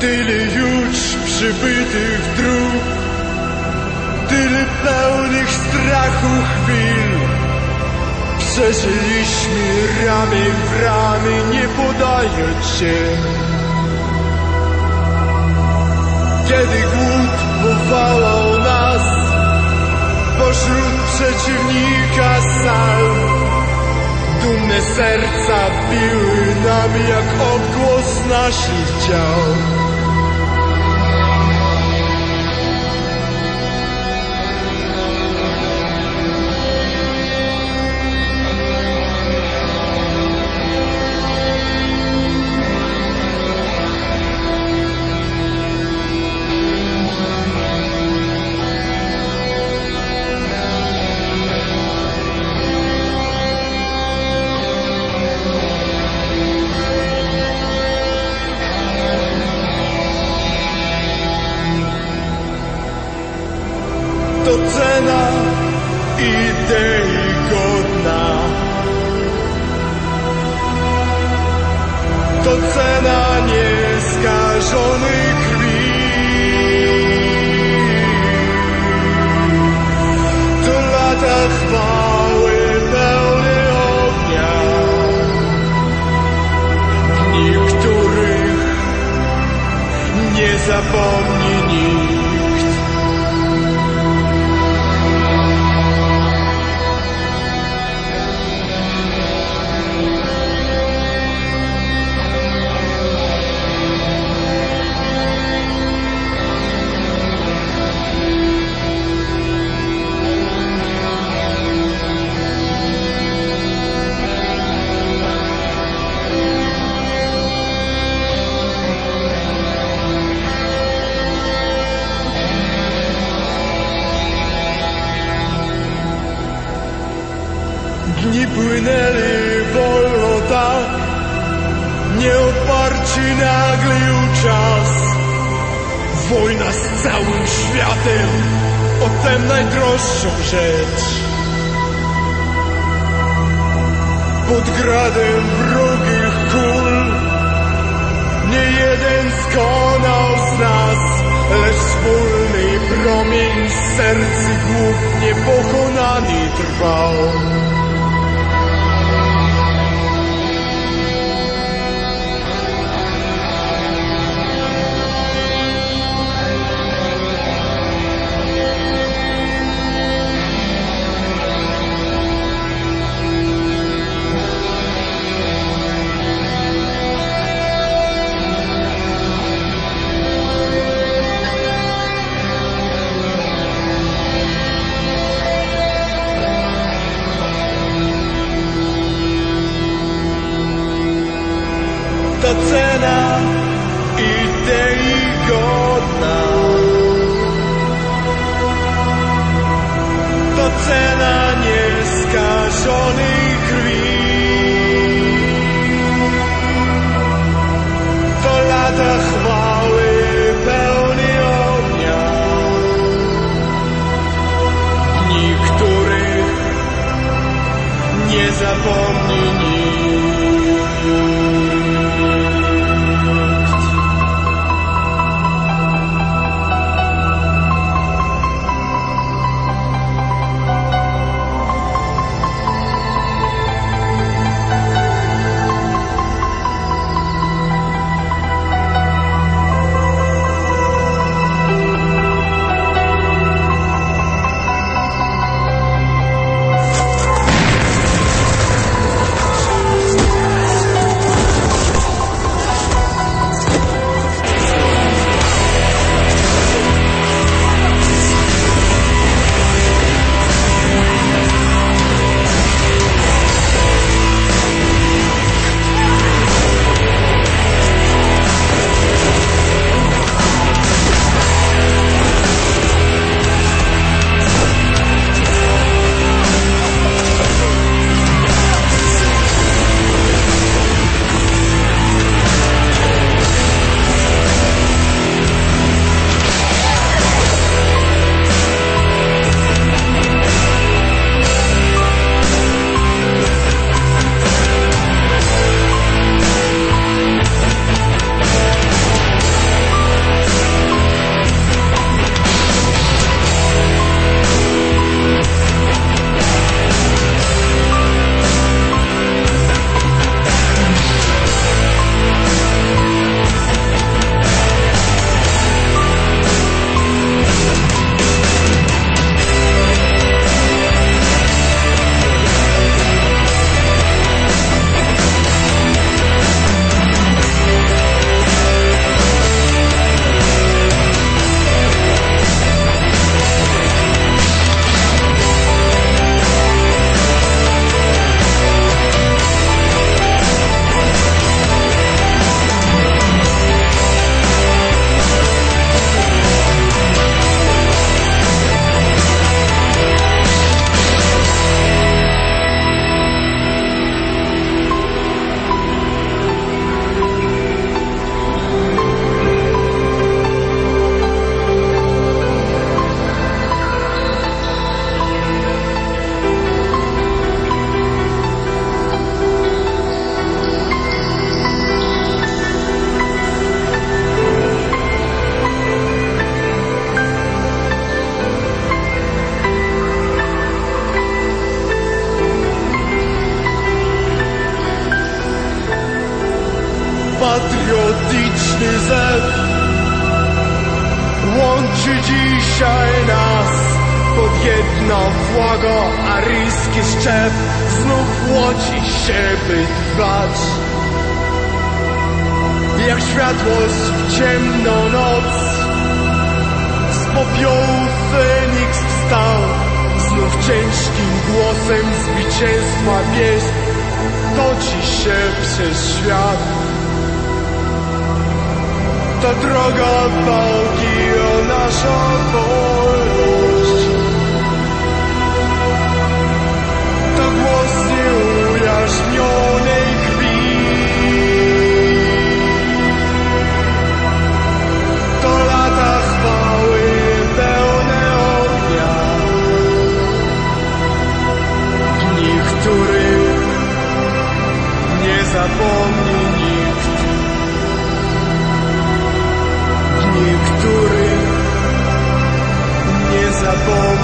Tyle już przybytych dróg, tyle pełnych strachu chwil. Przeżyliśmy ramię w ramię, nie podając się. Kiedy głód powołał nas pośród przeciwnika sal, dumne serca biły nam jak odgłos naszych ciał. To cena idei godna, to cena nieskażonej krwi, to lata chwały pełne ognia, dni, których nie zapomni nikt. Dni płynęli wolno tak, nieoparci naglił czas. Wojna z całym światem, o tem najdroższą rzecz. Pod gradem wrogich kul nie jeden skonał z nas, lecz wspólny promień z serc głów niepokonany trwał. dzisiaj nas pod jedno błago aryjski szczep znów łodzi się, by trwać. Jak światłość w ciemną noc, z popiołu Feniks wstał, znów ciężkim głosem zwycięstwa wieść toczy się przez świat. To droga walki o naszą wolność, to głos nieujarznionej krwi, to lata chwały pełne ognia, dni, których nie zapomni nikt, dni, których nie zapomni.